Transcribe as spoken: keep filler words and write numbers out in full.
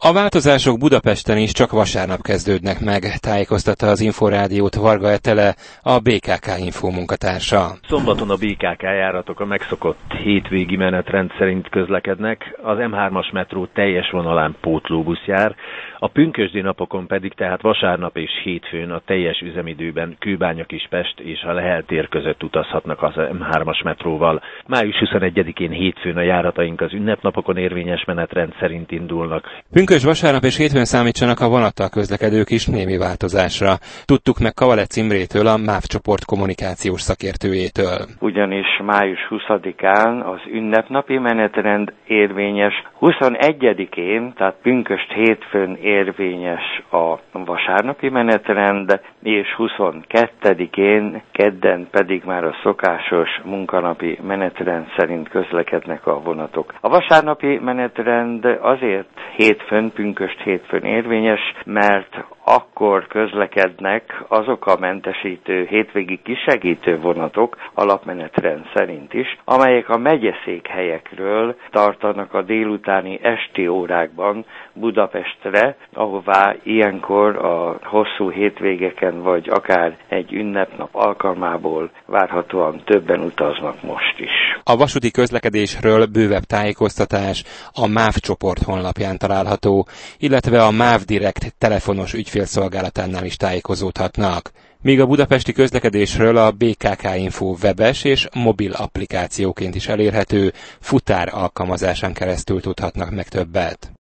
A változások Budapesten is csak vasárnap kezdődnek meg, tájékoztatta az Inforádiót Varga Etele, a bé ká ká Info munkatársa. Szombaton a bé ká ká járatok a megszokott hétvégi menetrend szerint közlekednek, az em hármas metró teljes vonalán pótlóbusz jár, a pünkösdi napokon pedig tehát vasárnap és hétfőn a teljes üzemidőben Kőbánya-Kispest és a Lehel tér között utazhatnak az em hármas metróval. május huszonegyedikén hétfőn a járataink az ünnepnapokon érvényes menetrend szerint indulnak. Pünkösd vasárnap és hétfőn számítsanak a vonattal közlekedők is némi változásra. Tudtuk meg Kavalec Imrétől, a MÁV csoport kommunikációs szakértőjétől. Ugyanis május huszadikán az ünnepnapi menetrend érvényes, huszonegyedikén, tehát pünkösd hétfőn érvényes a vasárnapi menetrend, és huszonkettedikén, kedden pedig már a szokásos munkanapi menetrend szerint közlekednek a vonatok. A vasárnapi menetrend azért hétfőn, pünkösd hétfőn érvényes, mert akkor közlekednek azok a mentesítő, hétvégi kisegítő vonatok alapmenetrend szerint is, amelyek a megyeszékhelyekről tartanak a délutáni esti órákban Budapestre, ahová ilyenkor a hosszú hétvégeken vagy akár egy ünnepnap alkalmából várhatóan többen utaznak most is. A vasúti közlekedésről bővebb tájékoztatás a MÁV csoport honlapján található, illetve a MÁV Direkt telefonos ügyfélszolgálatánál is tájékozódhatnak. Míg a budapesti közlekedésről a bé ká ká Info webes és mobil applikációként is elérhető, futár alkalmazásán keresztül tudhatnak meg többet.